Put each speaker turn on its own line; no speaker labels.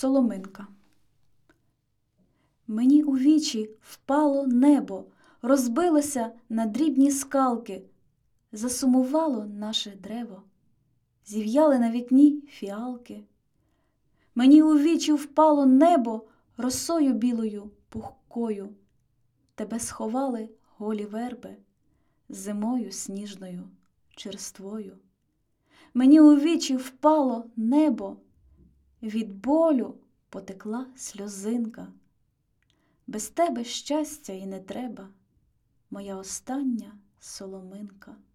Соломинка. Мені у вічі впало небо, розбилося на дрібні скалки, засумувало наше древо, зів'яли на вікні фіалки. Мені у вічі впало небо росою білою пухкою, тебе сховали голі верби зимою сніжною черствою. Мені у вічі впало небо, від болю потекла сльозинка. Без тебе щастя і не треба, моя остання соломинка.